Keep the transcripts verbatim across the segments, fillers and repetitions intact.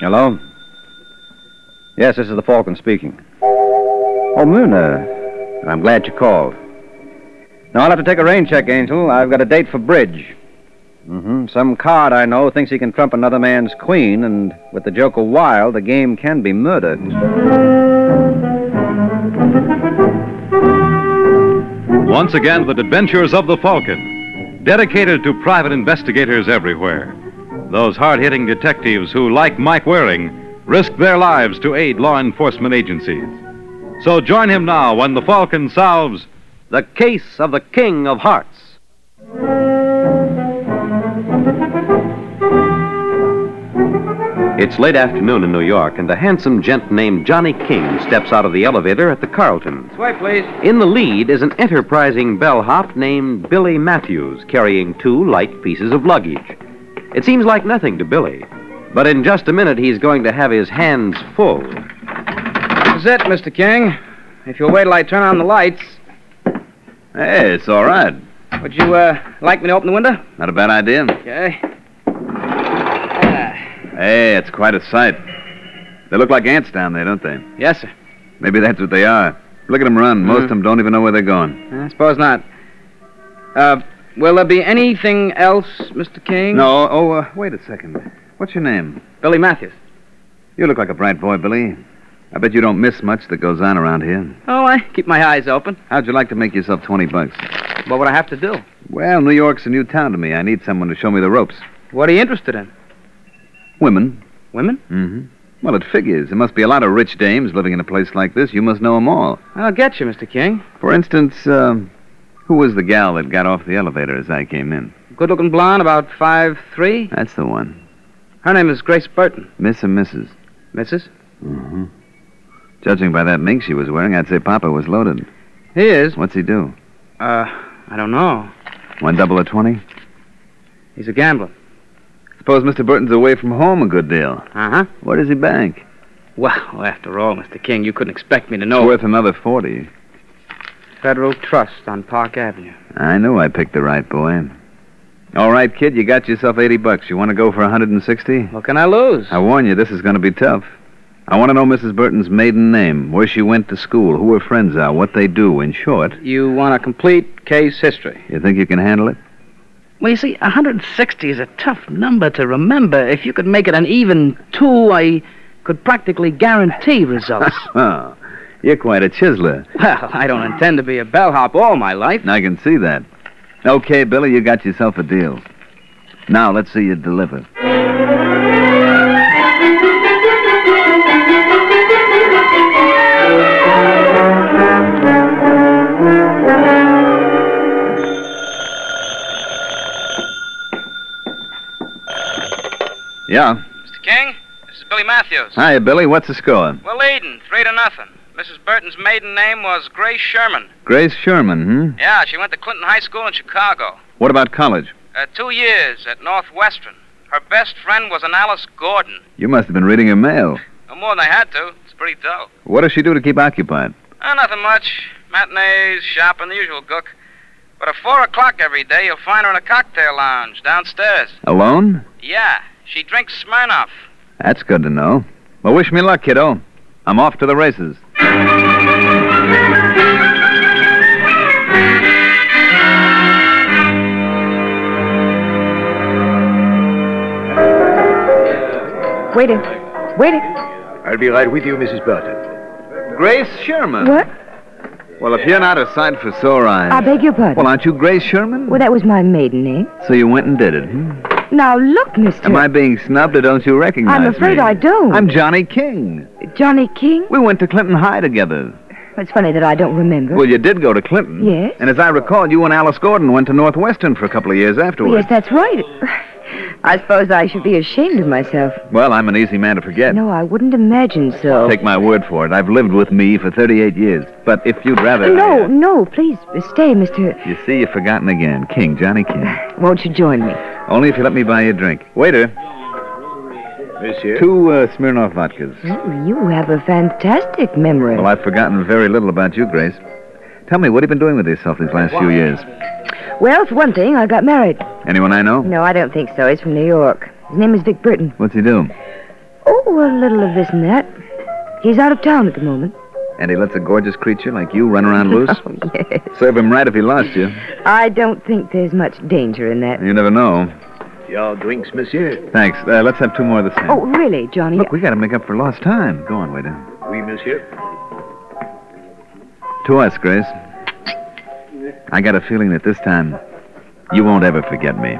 Hello? Yes, this is the Falcon speaking. Oh, Muna. I'm glad you called. Now, I'll have to take a rain check, Angel. I've got a date for bridge. Mm-hmm. Some card I know thinks he can trump another man's queen, and with the Joker wild, the game can be murdered. Once again, the adventures of the Falcon, dedicated to private investigators everywhere. Those hard-hitting detectives who, like Mike Waring, risk their lives to aid law enforcement agencies. So join him now when the Falcon solves the case of the King of Hearts. It's late afternoon in New York, and a handsome gent named Johnny King steps out of the elevator at the Carlton. This way, please. In the lead is an enterprising bellhop named Billy Matthews, carrying two light pieces of luggage. It seems like nothing to Billy, but in just a minute he's going to have his hands full. This is it, Mister King. If you'll wait till I turn on the lights. Hey, it's all right. Would you, uh, like me to open the window? Not a bad idea. Okay. Hey, it's quite a sight. They look like ants down there, don't they? Yes, sir. Maybe that's what they are. Look at them run. Most Mm. of them don't even know where they're going. I suppose not. Uh, will there be anything else, Mister King? No, oh, uh, wait a second. What's your name? Billy Matthews. You look like a bright boy, Billy. I bet you don't miss much that goes on around here. Oh, I keep my eyes open. How'd you like to make yourself twenty bucks? What would I have to do? Well, New York's a new town to me. I need someone to show me the ropes. What are you interested in? Women. Women? Mm-hmm. Well, it figures. There must be a lot of rich dames living in a place like this. You must know them all. I'll get you, Mister King. For instance, uh, who was the gal that got off the elevator as I came in? Good-looking blonde, about five three. That's the one. Her name is Grace Burton. Miss or Missus Missus Mm-hmm. Judging by that mink she was wearing, I'd say Papa was loaded. He is. What's he do? Uh, I don't know. One double or twenty? He's a gambler. Suppose Mister Burton's away from home a good deal. Uh-huh. Where does he bank? Well, after all, Mister King, you couldn't expect me to know. It's worth another forty. Federal Trust on Park Avenue. I knew I picked the right boy. All right, kid, you got yourself eighty bucks. You want to go for one hundred sixty? What can I lose? I warn you, this is going to be tough. I want to know Missus Burton's maiden name, where she went to school, who her friends are, what they do, in short. You want a complete case history. You think you can handle it? Well, you see, one hundred sixty is a tough number to remember. If you could make it an even two, I could practically guarantee results. Oh, you're quite a chiseler. Well, I don't intend to be a bellhop all my life. I can see that. Okay, Billy, you got yourself a deal. Now, let's see you deliver. Yeah. Mister King, this is Billy Matthews. Hi, Billy. What's the score? We're leading, three to nothing. Missus Burton's maiden name was Grace Sherman. Grace Sherman, hmm? Yeah, she went to Clinton High School in Chicago. What about college? Uh, two years at Northwestern. Her best friend was an Alice Gordon. You must have been reading her mail. No more than I had to. It's pretty dull. What does she do to keep occupied? Uh, nothing much. Matinees, shopping, the usual gook. But at four o'clock every day, you'll find her in a cocktail lounge downstairs. Alone? Yeah, she drinks Smirnoff. That's good to know. Well, wish me luck, kiddo. I'm off to the races. Waiter. Waiter. I'll be right with you, Missus Burton. Grace Sherman? What? Well, if you're not a sight for sore eyes... I beg your pardon. Well, aren't you Grace Sherman? Well, that was my maiden name. So you went and did it, hmm? Now, look, mister. Am I being snubbed or don't you recognize I'm afraid me? I don't. I'm Johnny King. Johnny King? We went to Clinton High together. It's funny that I don't remember. Well, you did go to Clinton. Yes. And as I recall, you and Alice Gordon went to Northwestern for a couple of years afterwards. Yes, that's right. I suppose I should be ashamed of myself. Well, I'm an easy man to forget. No, I wouldn't imagine so. Take my word for it. I've lived with me for thirty-eight years. But if you'd rather... No, I, uh, no, please, stay, Mister... You see, you've forgotten again. King, Johnny King. Won't you join me? Only if you let me buy you a drink. Waiter. Monsieur? Two uh, Smirnoff vodkas. Oh, you have a fantastic memory. Well, I've forgotten very little about you, Grace. Tell me, what have you been doing with yourself these last few years? Well, for one thing, I got married. Anyone I know? No, I don't think so. He's from New York. His name is Vic Burton. What's he do? Oh, a little of this and that. He's out of town at the moment. And he lets a gorgeous creature like you run around loose? Oh, yes. Serve him right if he lost you. I don't think there's much danger in that. You never know. Your drinks, monsieur? Thanks. Uh, let's have two more of the same. Oh, really, Johnny? Look, we got to make up for lost time. Go on, waiter. Oui, monsieur. To us, Grace. I got a feeling that this time you won't ever forget me.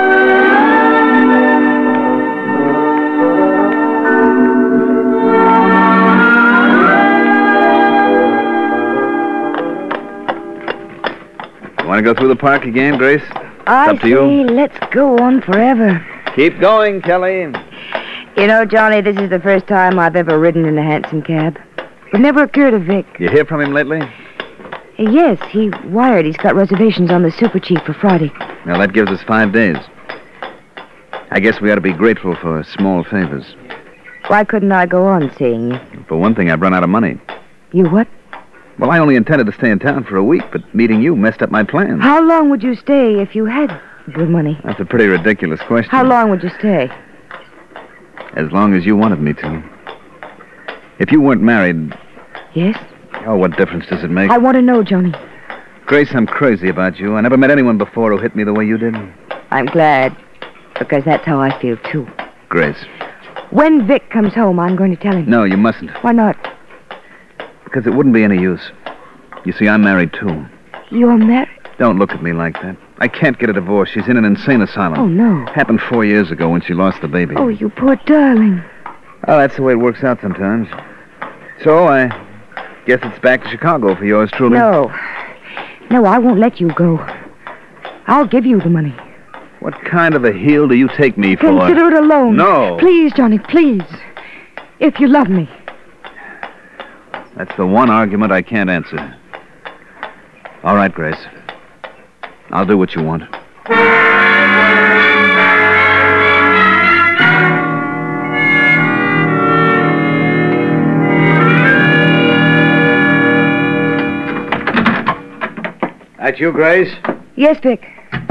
Want to go through the park again, Grace? I up to say, you. Let's go on forever. Keep going, Kelly. You know, Johnny, this is the first time I've ever ridden in a hansom cab. It never occurred to Vic. You hear from him lately? Yes, he wired he's got reservations on the Super Chief for Friday. Now, that gives us five days. I guess we ought to be grateful for small favors. Why couldn't I go on seeing you? For one thing, I've run out of money. You what? Well, I only intended to stay in town for a week, but meeting you messed up my plans. How long would you stay if you had the money? That's a pretty ridiculous question. How long would you stay? As long as you wanted me to. If you weren't married, Yes? oh, what difference does it make? I want to know, Johnny. Grace, I'm crazy about you. I never met anyone before who hit me the way you did. I'm glad, because that's how I feel, too. Grace. When Vic comes home, I'm going to tell him. No, you mustn't. Why not? Because it wouldn't be any use. You see, I'm married, too. You're married? Don't look at me like that. I can't get a divorce. She's in an insane asylum. Oh, no. Happened four years ago when she lost the baby. Oh, you poor darling. Well, that's the way it works out sometimes. So, I guess it's back to Chicago for yours truly. No. No, I won't let you go. I'll give you the money. What kind of a heel do you take me for? Consider it a loan. No. Please, Johnny, please. If you love me. That's the one argument I can't answer. All right, Grace. I'll do what you want. That you, Grace? Yes, Vic.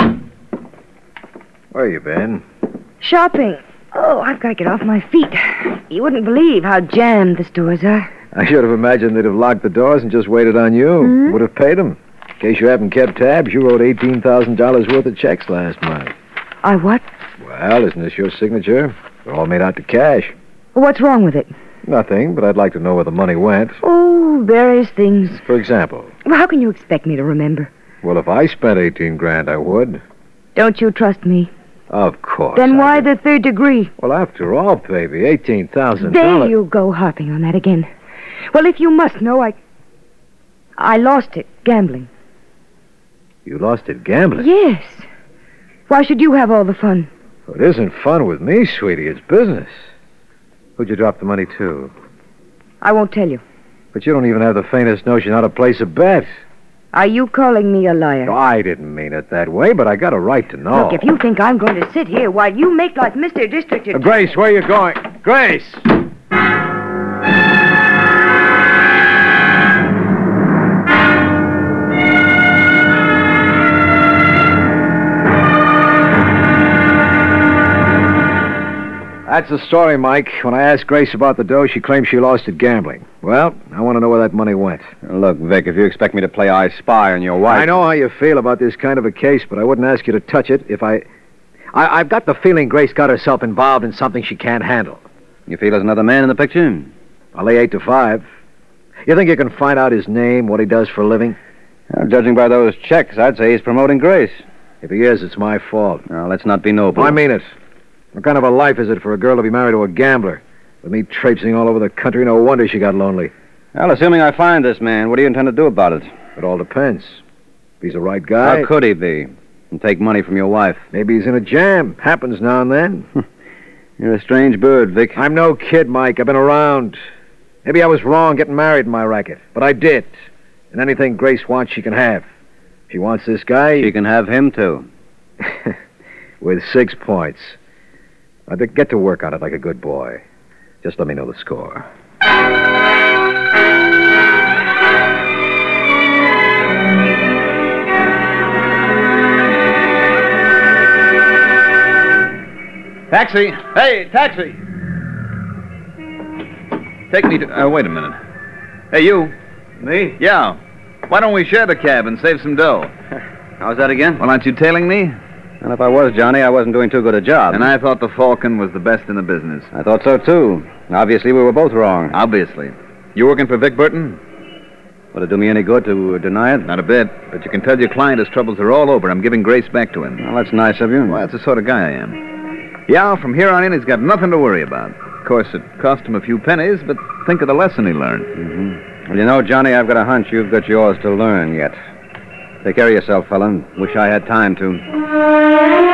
Where you been? Shopping. Oh, I've got to get off my feet. You wouldn't believe how jammed the stores are. I should have imagined they'd have locked the doors and just waited on you. Hmm? Would have paid them. In case you haven't kept tabs, you wrote eighteen thousand dollars worth of checks last month. I what? Well, isn't this your signature? They're all made out to cash. What's wrong with it? Nothing, but I'd like to know where the money went. Oh, various things. For example, Well, how can you expect me to remember? well, if I spent eighteen grand, I would. Don't you trust me? Of course. Then I why do. the third degree? Well, after all, baby, eighteen thousand There dollars. you go, harping on that again. Well, if you must know, I... I lost it, gambling. You lost it gambling? Yes. Why should you have all the fun? Well, it isn't fun with me, sweetie. It's business. Who'd you drop the money to? I won't tell you. But you don't even have the faintest notion how to place a bet. Are you calling me a liar? I didn't mean it that way, but I got a right to know. Look, if you think I'm going to sit here while you make like Mister District Uh, Attorney... Grace, where you going? Grace! That's the story, Mike. When I asked Grace about the dough, she claimed she lost it gambling. Well, I want to know where that money went. Look, Vic, if you expect me to play I Spy on your wife... I know how you feel about this kind of a case, but I wouldn't ask you to touch it if I... I I've got the feeling Grace got herself involved in something she can't handle. You feel there's another man in the picture? I'll lay eight to five. You think you can find out his name, what he does for a living? Well, judging by those checks, I'd say he's promoting Grace. If he is, it's my fault. Now, let's not be noble. I mean it. What kind of a life is it for a girl to be married to a gambler? With me traipsing all over the country, no wonder she got lonely. Well, assuming I find this man, what do you intend to do about it? It all depends. If he's the right guy, How could he be? And take money from your wife? maybe he's in a jam. Happens now and then. You're a strange bird, Vic. I'm no kid, Mike. I've been around. Maybe I was wrong getting married in my racket, but I did. And anything Grace wants, she can have. If she wants this guy... She can have him, too. with six points. Now, to get to work on it like a good boy. Just let me know the score. Taxi! Hey, taxi! Take me to... Uh, wait a minute. Hey, you. Me? Yeah. Why don't we share the cab and save some dough? How's that again? Well, aren't you tailing me? And if I was, Johnny, I wasn't doing too good a job. And I thought the Falcon was the best in the business. I thought so, too. Obviously, we were both wrong. Obviously. You working for Vic Burton? Would it do me any good to deny it? Not a bit. But you can tell your client his troubles are all over. I'm giving Grace back to him. Well, that's nice of you. Well, that's the sort of guy I am. Yeah, from here on in, he's got nothing to worry about. Of course, it cost him a few pennies, but think of the lesson he learned. Mm-hmm. Well, you know, Johnny, I've got a hunch you've got yours to learn yet. Take care of yourself, fella. Wish I had time to.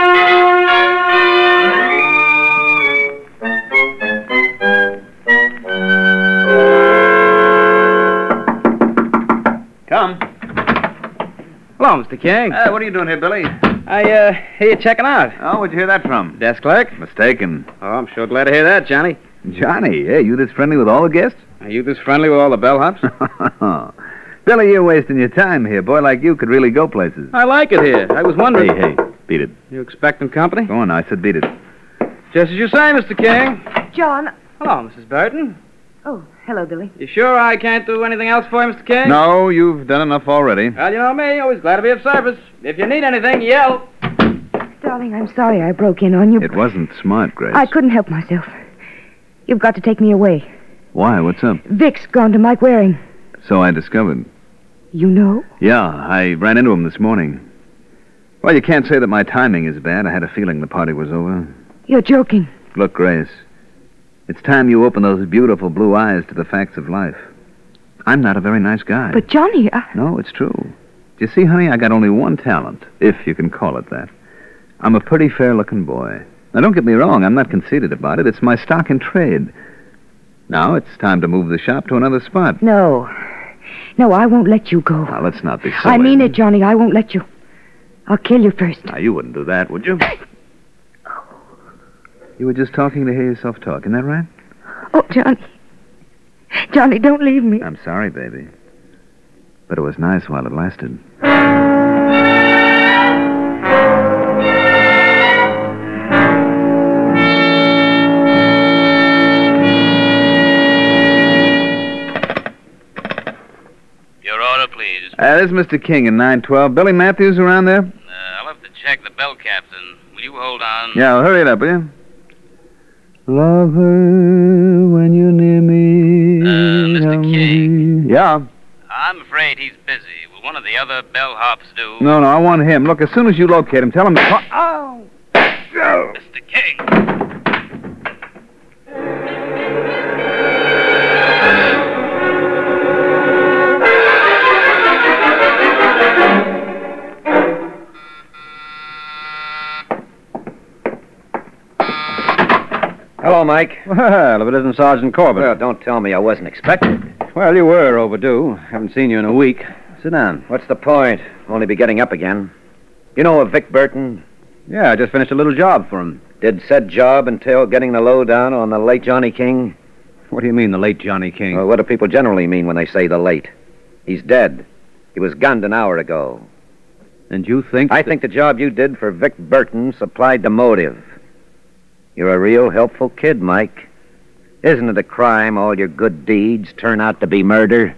Come. Hello, Mister King. Uh, what are you doing here, Billy? I, uh, hear you checking out. Oh, where'd you hear that from? Desk clerk? Mistaken. Oh, I'm sure glad to hear that, Johnny. Johnny, hey, you this friendly with all the guests? Are you this friendly with all the bellhops? Billy, you're wasting your time here. A boy like you could really go places. I like it here. I was wondering... Hey, hey, beat it. You expecting company? Go on, I said beat it. Just as you say, Mister King. John. Hello, Missus Burton. Oh, hello, Billy. You sure I can't do anything else for you, Mister King? No, you've done enough already. Well, you know me. Always glad to be of service. If you need anything, yell. Darling, I'm sorry I broke in on you. It wasn't smart, Grace. I couldn't help myself. You've got to take me away. Why? What's up? Vic's gone to Mike Waring. So I discovered. You know? Yeah, I ran into him this morning. Well, you can't say that my timing is bad. I had a feeling the party was over. You're joking. Look, Grace, it's time you open those beautiful blue eyes to the facts of life. I'm not a very nice guy. But, Johnny, I... No, it's true. You see, honey, I got only one talent, if you can call it that. I'm a pretty fair-looking boy. Now, don't get me wrong. I'm not conceited about it. It's my stock in trade. Now, it's time to move the shop to another spot. No. No, I won't let you go. Now, let's not be silly. I mean it, Johnny. I won't let you. I'll kill you first. Now, you wouldn't do that, would you? You were just talking to hear yourself talk, isn't that right? Oh, Johnny. Johnny, don't leave me. I'm sorry, baby. But it was nice while it lasted. Your order, please. Uh, this is Mister King in nine twelve. Billy Matthews around there? Uh, I'll have to check the bell, Captain. Will you hold on? Yeah, well, hurry it up, will you? Love her when you're near me. Uh, Mister King. Yeah. I'm afraid he's busy. Will one of the other bellhops do? No, no, I want him. Look, as soon as you locate him, tell him to call... Oh! Oh! Mister King. Hello, Mike. Well, if it isn't Sergeant Corbett. Well, don't tell me I wasn't expected. Well, you were overdue. Haven't seen you in a week. Sit down. What's the point? Only be getting up again. You know of Vic Burton? Yeah, I just finished a little job for him. Did said job entail getting the lowdown on the late Johnny King? What do you mean, the late Johnny King? Well, what do people generally mean when they say the late? He's dead. He was gunned an hour ago. And you think... I think the job you did for Vic Burton supplied the motive. You're a real helpful kid, Mike. Isn't it a crime all your good deeds turn out to be murder?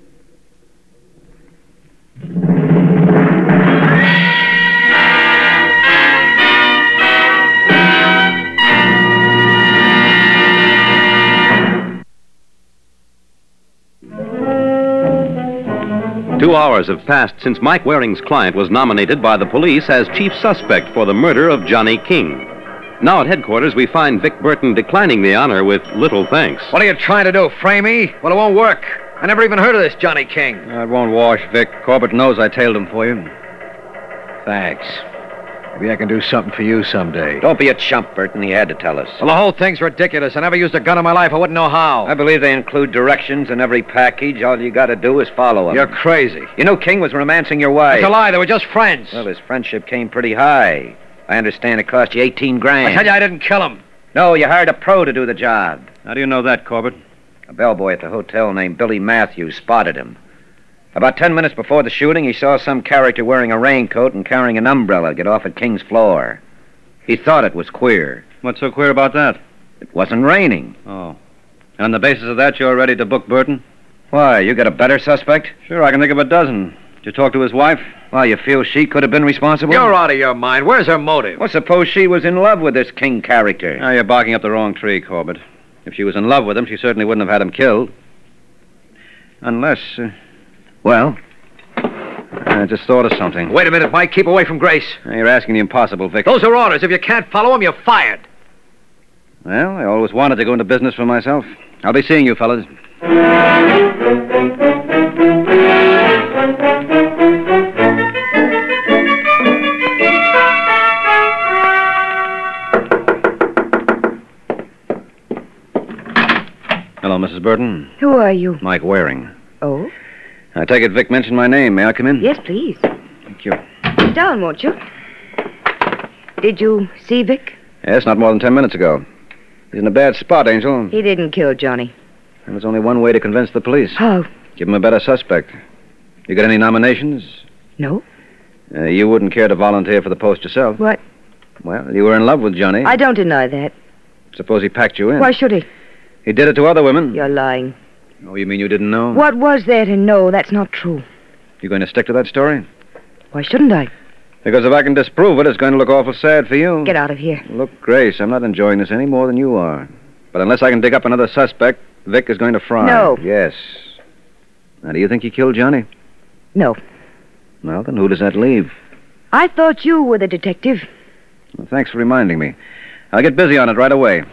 Two hours have passed since Mike Waring's client was nominated by the police as chief suspect for the murder of Johnny King. Now at headquarters, we find Vic Burton declining the honor with little thanks. What are you trying to do, frame me? Well, it won't work. I never even heard of this Johnny King. It won't wash, Vic. Corbett knows I tailed him for you. Thanks. Maybe I can do something for you someday. Don't be a chump, Burton. He had to tell us. Well, the whole thing's ridiculous. I never used a gun in my life. I wouldn't know how. I believe they include directions in every package. All you got to do is follow them. You're crazy. You know King was romancing your wife. It's a lie. They were just friends. Well, his friendship came pretty high. I understand it cost you eighteen grand. I tell you, I didn't kill him. No, you hired a pro to do the job. How do you know that, Corbett? A bellboy at the hotel named Billy Matthews spotted him. About ten minutes before the shooting, he saw some character wearing a raincoat and carrying an umbrella get off at King's floor. He thought it was queer. What's so queer about that? It wasn't raining. Oh. And on the basis of that, you're ready to book Burton? Why, you got a better suspect? Sure, I can think of a dozen. Did you talk to his wife? Well, you feel she could have been responsible? You're out of your mind. Where's her motive? Well, suppose she was in love with this King character. Now, you're barking up the wrong tree, Corbett. If she was in love with him, she certainly wouldn't have had him killed. Unless, uh, well, I just thought of something. Wait a minute, Mike. Keep away from Grace. Now, you're asking the impossible, Vic. Those are orders. If you can't follow them, you're fired. Well, I always wanted to go into business for myself. I'll be seeing you, fellas. Hello, Missus Burton. Who are you? Mike Waring. Oh? I take it Vic mentioned my name. May I come in? Yes, please. Thank you. Sit down, won't you? Did you see Vic? Yes, not more than ten minutes ago. He's in a bad spot, Angel. He didn't kill Johnny. And there's only one way to convince the police. How? Give him a better suspect. You got any nominations? No. Uh, you wouldn't care to volunteer for the post yourself. What? Well, you were in love with Johnny. I don't deny that. Suppose he packed you in. Why should he? He did it to other women. You're lying. Oh, you mean you didn't know? What was there to know? That's not true. You going to stick to that story? Why shouldn't I? Because if I can disprove it, it's going to look awful sad for you. Get out of here. Look, Grace, I'm not enjoying this any more than you are. But unless I can dig up another suspect, Vic is going to fry. No. Yes. Now, do you think he killed Johnny? No. Well, then who does that leave? I thought you were the detective. Well, thanks for reminding me. I'll get busy on it right away.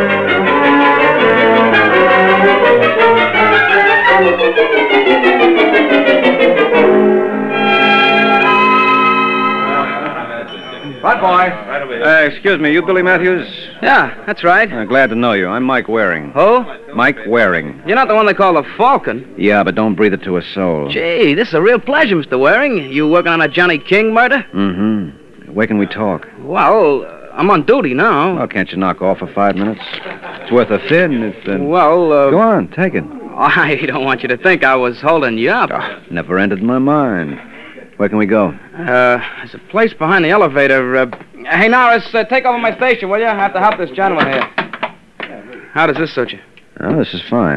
What, boy? Uh, excuse me, you Billy Matthews? Yeah, that's right. Uh, glad to know you. I'm Mike Waring. Who? Mike Waring. You're not the one they call the Falcon. Yeah, but don't breathe it to a soul. Gee, this is a real pleasure, Mister Waring. You working on a Johnny King murder? Mm-hmm. Where can we talk? Well, uh, I'm on duty now. Well, can't you knock off for five minutes? It's worth a fin if... Uh... Well, uh... Go on, take it. I don't want you to think I was holding you up. Oh, never entered my mind. Where can we go? Uh, there's a place behind the elevator. Uh, hey, Norris, uh, take over my station, will you? I have to help this gentleman here. How does this suit you? Oh, this is fine.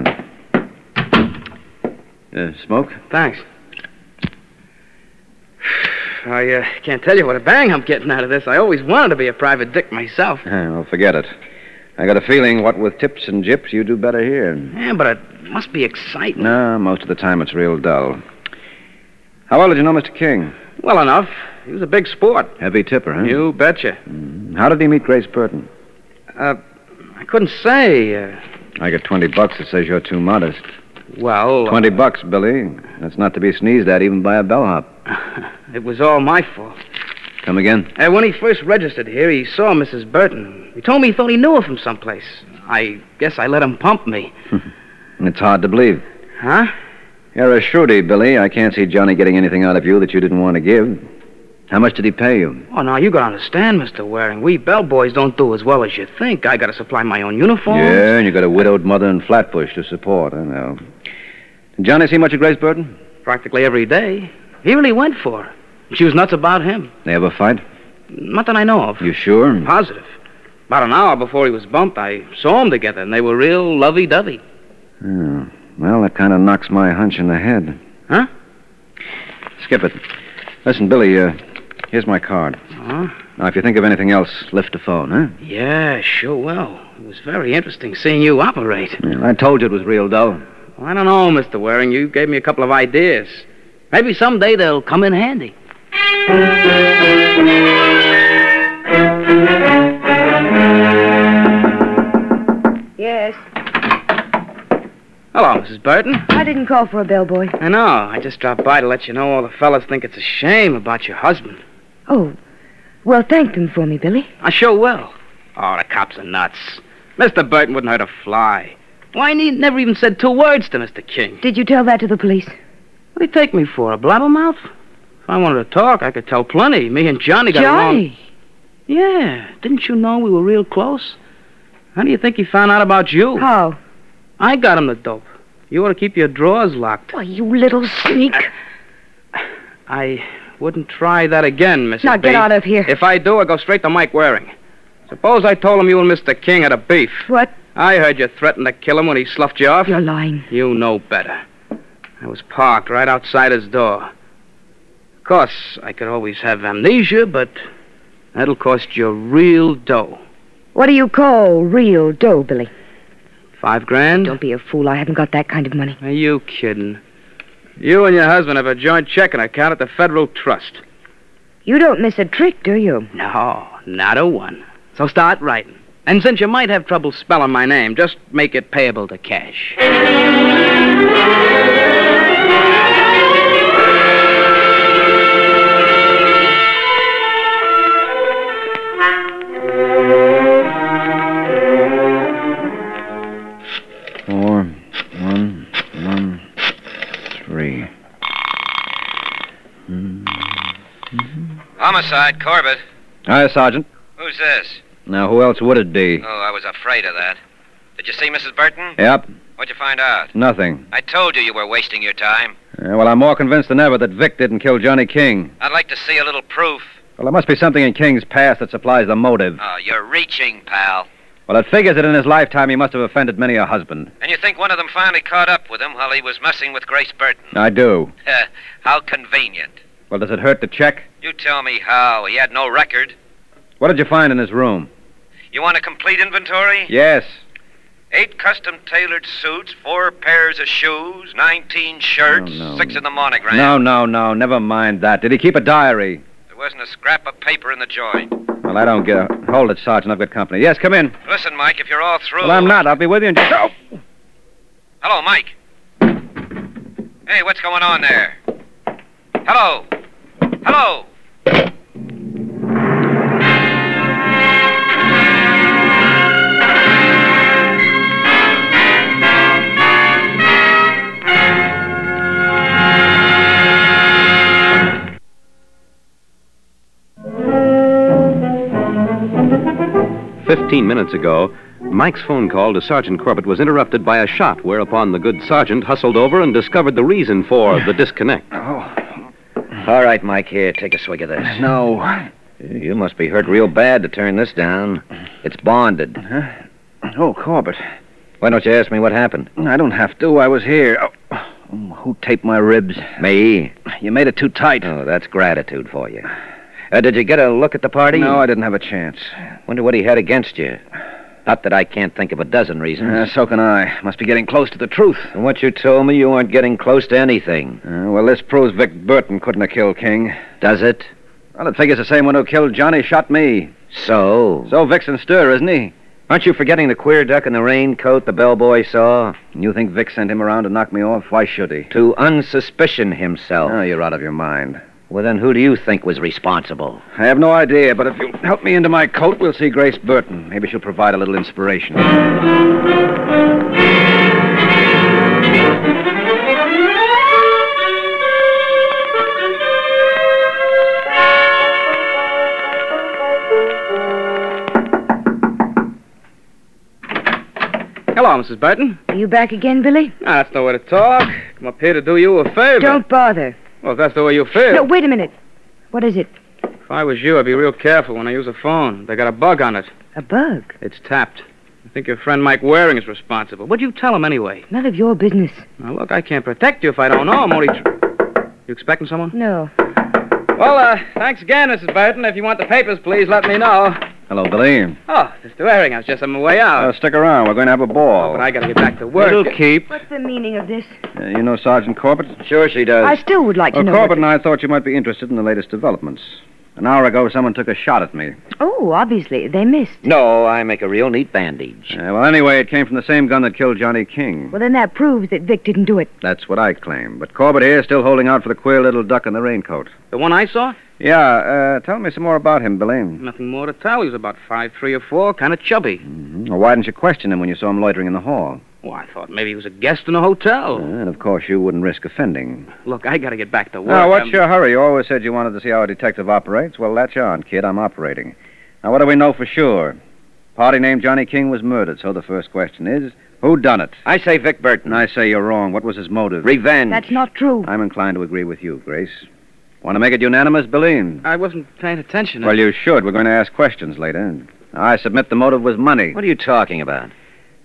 Uh, smoke? Thanks. I uh, can't tell you what a bang I'm getting out of this. I always wanted to be a private dick myself. Uh, well, forget it. I got a feeling what with tips and jips, you do better here. Yeah, but it must be exciting. No, most of the time it's real dull. How well did you know Mister King? Well enough. He was a big sport. Heavy tipper, huh? You betcha. Mm. How did he meet Grace Burton? Uh, I couldn't say. Uh, I get twenty bucks that says you're too modest. well... Twenty uh, bucks, Billy. That's not to be sneezed at even by a bellhop. It was all my fault. Come again? Uh, when he first registered here, he saw Missus Burton. He told me he thought he knew her from someplace. I guess I let him pump me. It's hard to believe. Huh? You're a shrewdy, Billy. I can't see Johnny getting anything out of you that you didn't want to give. How much did he pay you? Oh, now, you gotta understand, Mister Waring. We bellboys don't do as well as you think. I gotta supply my own uniform. Yeah, and you got a widowed mother in Flatbush to support, I know. Did Johnny see much of Grace Burton? Practically every day. He really went for her. She was nuts about him. They ever fight? Not that I know of. You sure? Positive. About an hour before he was bumped, I saw them together, and they were real lovey-dovey. Oh. Well, that kind of knocks my hunch in the head. Huh? Skip it. Listen, Billy, uh, here's my card. Uh-huh. Now, if you think of anything else, lift the phone, huh? Yeah, sure will. It was very interesting seeing you operate. Well, I told you it was real dull. Well, I don't know, Mister Waring. You gave me a couple of ideas. Maybe someday they'll come in handy. Yes. Hello, Missus Burton. I didn't call for a bellboy. I know. I just dropped by to let you know all the fellas think it's a shame about your husband. Oh. Well, thank them for me, Billy. I sure will. Oh, the cops are nuts. Mister Burton wouldn't hurt a fly. Why, he never even said two words to Mister King. Did you tell that to the police? What'd he take me for, a blabbermouth? If I wanted to talk, I could tell plenty. Me and Johnny got along. Johnny? Yeah. Didn't you know we were real close? How do you think he found out about you? How? I got him the dope. You ought to keep your drawers locked. Why, you little sneak. I wouldn't try that again, Missus Now, B. get out of here. If I do, I go straight to Mike Waring. Suppose I told him you and Mister King had a beef. What? I heard you threaten to kill him when he sloughed you off. You're lying. You know better. I was parked right outside his door. Of course, I could always have amnesia, but that'll cost you real dough. What do you call real dough, Billy? Five grand? Don't be a fool. I haven't got that kind of money. Are you kidding? You and your husband have a joint checking account at the Federal Trust. You don't miss a trick, do you? No, not a one. So start writing. And since you might have trouble spelling my name, just make it payable to cash. Four, one, one, three. Homicide, Corbett. Hi, Sergeant. Who's this? Now, who else would it be? Oh, I was afraid of that. Did you see Missus Burton? Yep, What'd you find out? nothing. I told you you were wasting your time. Uh, well, I'm more convinced than ever that Vic didn't kill Johnny King. I'd like to see a little proof. Well, there must be something in King's past that supplies the motive. Oh, you're reaching, pal. Well, it figures that in his lifetime he must have offended many a husband. And you think one of them finally caught up with him while he was messing with Grace Burton? I do. How convenient. Well, does it hurt to check? You tell me how. He had no record. What did you find in his room? You want a complete inventory? Yes. Eight custom-tailored suits, four pairs of shoes, nineteen shirts, Oh, no. six in the monogram. No, no, no. Never mind that. Did he keep a diary? There wasn't a scrap of paper in the joint. Well, I don't get it. Hold it, Sergeant. I've got company. Yes, come in. Listen, Mike, if you're all through... Well, I'm not. I'll be with you in just... Oh! Hello, Mike. Hey, what's going on there? Hello. Hello. Fifteen minutes ago, Mike's phone call to Sergeant Corbett was interrupted by a shot, whereupon the good sergeant hustled over and discovered the reason for the disconnect. Oh, All right, Mike, here, take a swig of this. no. You must be hurt real bad to turn this down. It's bonded. Huh? Oh, Corbett. Why don't you ask me what happened? I don't have to. I was here. Oh, oh, who taped my ribs? Me? You made it too tight. Oh, that's gratitude for you. Uh, did you get a look at the party? No, I didn't have a chance. Wonder what he had against you. Not that I can't think of a dozen reasons. Uh, so can I. Must be getting close to the truth. From what you told me, you weren't getting close to anything. Uh, well, this proves Vic Burton couldn't have killed King. Does it? Well, it figures the same one who killed Johnny shot me. So? So Vic's in stir, isn't he? Aren't you forgetting the queer duck in the raincoat the bellboy saw? You think Vic sent him around to knock me off? Why should he? To unsuspicion himself. Oh, you're out of your mind. Well, then who do you think was responsible? I have no idea, but if you'll help me into my coat, we'll see Grace Burton. Maybe she'll provide a little inspiration. Hello, Missus Burton. Are you back again, Billy? Ah, that's no way to talk. Come up here to do you a favor. Don't bother. Well, if that's the way you feel. No, wait a minute. What is it? If I was you, I'd be real careful when I use a phone. They got a bug on it. A bug? It's tapped. I think your friend Mike Waring is responsible. What'd you tell him anyway? None of your business. Now, look, I can't protect you if I don't know. I'm only... Tr- you expecting someone? No. Well, uh, thanks again, Missus Burton. If you want the papers, please let me know. Hello, Billy. Oh, Mister Waring, I was just on my way out. Uh, stick around. We're going to have a ball. But I gotta get back to work. It'll keep. What's the meaning of this? Uh, you know Sergeant Corbett? Sure she does. I still would like to Well, know. Corbett what and I thought you might be interested in the latest developments. An hour ago, someone took a shot at me. the- Oh, obviously. They missed. No, I make a real neat bandage. Uh, well, anyway, it came from the same gun that killed Johnny King. Well, then that proves that Vic didn't do it. That's what I claim. But Corbett here is still holding out for the queer little duck in the raincoat. The one I saw? Yeah, uh, tell me some more about him, Billy. Nothing more to tell. He was about five, three or four, kind of chubby. Mm-hmm. Well, why didn't you question him when you saw him loitering in the hall? Well, I thought maybe he was a guest in a hotel. Uh, and, of course, you wouldn't risk offending. Look, I gotta get back to work. Now, what's I'm- your hurry? You always said you wanted to see how a detective operates. Well, latch on, kid. I'm operating. Now, what do we know for sure? Party named Johnny King was murdered, so the first question is, who done it? I say Vic Burton. And I say you're wrong. What was his motive? Revenge. That's not true. I'm inclined to agree with you, Grace. Want to make it unanimous, Billy? I wasn't paying attention. Well, you should. We're going to ask questions later. I submit the motive was money. What are you talking about?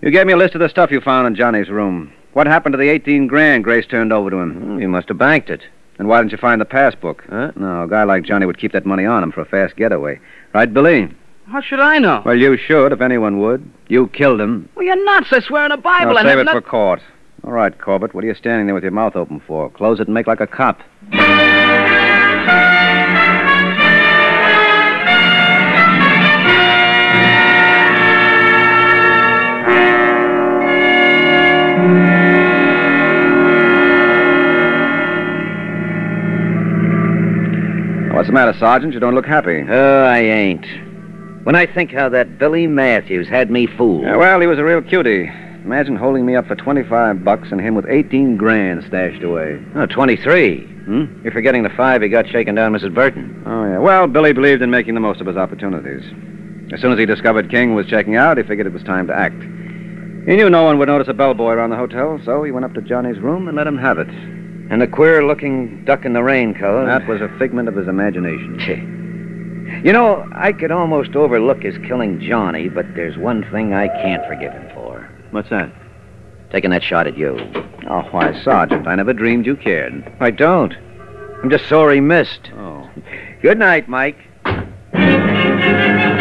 You gave me a list of the stuff you found in Johnny's room. What happened to the eighteen grand Grace turned over to him? You must have banked it. And why didn't you find the passbook? Huh? No, a guy like Johnny would keep that money on him for a fast getaway. Right, Billy? How should I know? Well, you should, if anyone would. You killed him. Well, you're nuts. I swear on the Bible. Now, I save have it not- for court. All right, Corbett, what are you standing there with your mouth open for? Close it and make like a cop. What's the matter, Sergeant? You don't look happy. Oh, I ain't. When I think how that Billy Matthews had me fooled. Yeah, well, he was a real cutie. Imagine holding me up for twenty-five bucks and him with eighteen grand stashed away. Oh, twenty-three. Hmm? You're forgetting the five he got shaking down Missus Burton. Oh, yeah. Well, Billy believed in making the most of his opportunities. As soon as he discovered King was checking out, he figured it was time to act. He knew no one would notice a bellboy around the hotel, so he went up to Johnny's room and let him have it. And the queer-looking duck in the rain color. That was a figment of his imagination. You know, I could almost overlook his killing Johnny, but there's one thing I can't forgive him for. What's that? Taking that shot at you. Oh, why, Sergeant, I never dreamed you cared. I don't. I'm just sorry he missed. Oh. Good night, Mike.